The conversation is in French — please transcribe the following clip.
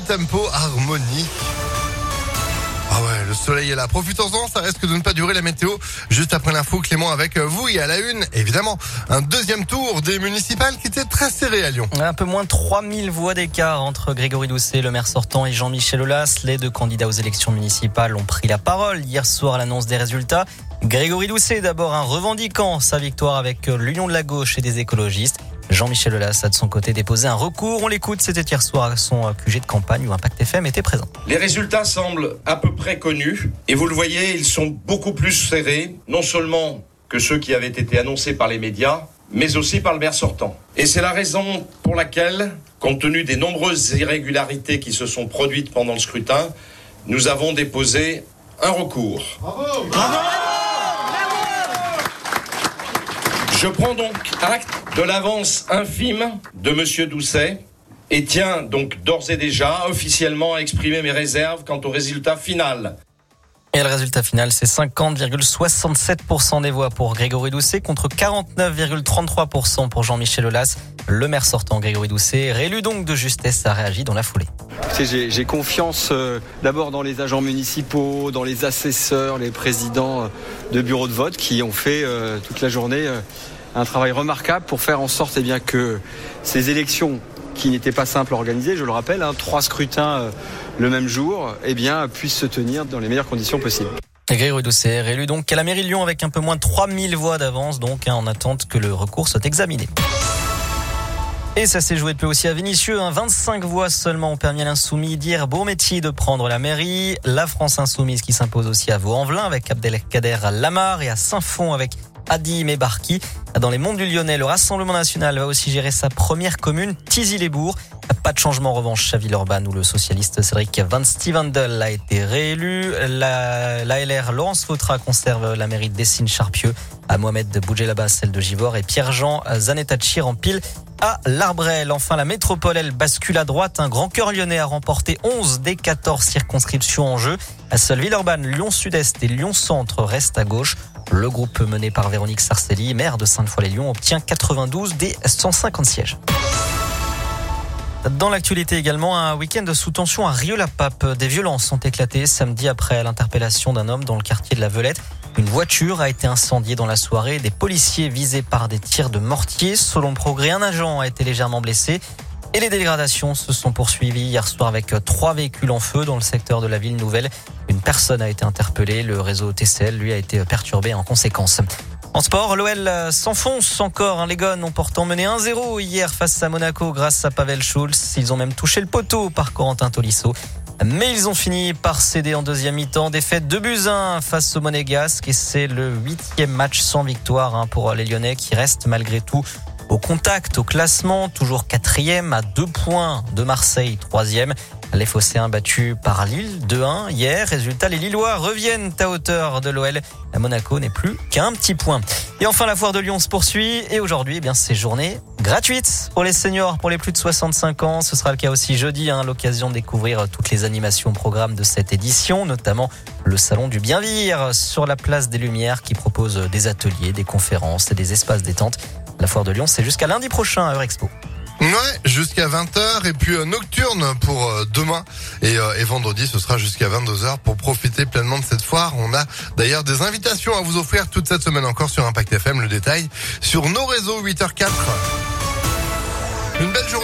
tempo harmonie. Ah ouais, le soleil est là. Profitons-en, ça risque de ne pas durer la météo. Juste après l'info, Clément avec vous. Et à la une, évidemment, un deuxième tour des municipales qui était très serré à Lyon. Un peu moins de 3000 voix d'écart entre Grégory Doucet, le maire sortant, et Jean-Michel Aulas. Les deux candidats aux élections municipales ont pris la parole hier soir à l'annonce des résultats. Grégory Doucet, d'abord un revendiquant sa victoire avec l'Union de la gauche et des écologistes. Jean-Michel Aulas a de son côté déposé un recours. On l'écoute, c'était hier soir à son QG de campagne où Impact FM était présent. Les résultats semblent à peu près connus et vous le voyez, ils sont beaucoup plus serrés, non seulement que ceux qui avaient été annoncés par les médias, mais aussi par le maire sortant. Et c'est la raison pour laquelle, compte tenu des nombreuses irrégularités qui se sont produites pendant le scrutin, nous avons déposé un recours. Bravo ! Bravo ! Je prends donc acte de l'avance infime de M. Doucet et tiens donc d'ores et déjà officiellement à exprimer mes réserves quant au résultat final. Et le résultat final, c'est 50,67% des voix pour Grégory Doucet contre 49,33% pour Jean-Michel Aulas. Le maire sortant, Grégory Doucet, réélu donc de justesse, a réagi dans la foulée. J'ai confiance d'abord dans les agents municipaux, dans les assesseurs, les présidents de bureaux de vote qui ont fait toute la journée un travail remarquable pour faire en sorte que ces élections qui n'étaient pas simples à organiser, je le rappelle, 3 scrutins le même jour, puissent se tenir dans les meilleures conditions possibles. Grégory Doucet réélu donc à la mairie de Lyon avec un peu moins de 3000 voix d'avance, donc en attente que le recours soit examiné. Et ça s'est joué de peu aussi à Vénissieux. 25 voix seulement ont permis à l'insoumis d'Hir Bourmétier de prendre la mairie. La France insoumise qui s'impose aussi à Vaux-en-Velin avec Abdelkader Lamar et à Saint-Fond avec Adi Mebarki. Dans les monts du Lyonnais, le Rassemblement national va aussi gérer sa première commune, Thizy-les-Bourgs. Pas de changement en revanche à Villeurbanne où le socialiste Cédric Van Stevendel a été réélu. La LR Laurence Fautra conserve la mairie de Dessines-Charpieu. À Mohamed Boudjelaba, celle de Givors et Pierre-Jean Zanetacci rempile à l'Arbrel. Enfin, la métropole, elle bascule à droite. Un grand cœur lyonnais a remporté 11 des 14 circonscriptions en jeu. Seul Villeurbanne, Lyon Sud-Est et Lyon Centre restent à gauche. Le groupe mené par Véronique Sarcelli, maire de Sainte-Foy-les-Lyons, obtient 92 des 150 sièges. Dans l'actualité également, un week-end sous tension à Rieux-la-Pape. Des violences ont éclaté samedi après l'interpellation d'un homme dans le quartier de la Velette. Une voiture a été incendiée dans la soirée. Des policiers visés par des tirs de mortier. Selon le Progrès, un agent a été légèrement blessé. Et les dégradations se sont poursuivies hier soir avec 3 véhicules en feu dans le secteur de la ville nouvelle. Une personne a été interpellée. Le réseau TCL, lui, a été perturbé en conséquence. En sport, l'OL s'enfonce encore. Les Gones ont pourtant mené 1-0 hier face à Monaco grâce à Pavel Schulz. Ils ont même touché le poteau par Corentin Tolisso. Mais ils ont fini par céder en deuxième mi-temps. Défaite 2-1 face au Monégasque. Et c'est le 8e match sans victoire pour les Lyonnais qui restent malgré tout au contact, au classement. Toujours 4e à 2 points de Marseille, 3e. Les Phocéens battus par Lille 2-1 hier. Résultat, les Lillois reviennent à hauteur de l'OL. À Monaco n'est plus qu'un petit point. Et enfin, la foire de Lyon se poursuit. Et aujourd'hui, c'est journée gratuite pour les seniors, pour les plus de 65 ans. Ce sera le cas aussi jeudi, l'occasion de découvrir toutes les animations au programme de cette édition, notamment le salon du Bien-Vivre sur la place des Lumières qui propose des ateliers, des conférences et des espaces détente. La foire de Lyon, c'est jusqu'à lundi prochain à Eurexpo. Ouais, jusqu'à 20h et puis nocturne pour demain et vendredi ce sera jusqu'à 22h pour profiter pleinement de cette foire. On a d'ailleurs des invitations à vous offrir toute cette semaine encore sur Impact FM. Le détail sur nos réseaux 8h04. Une belle journée.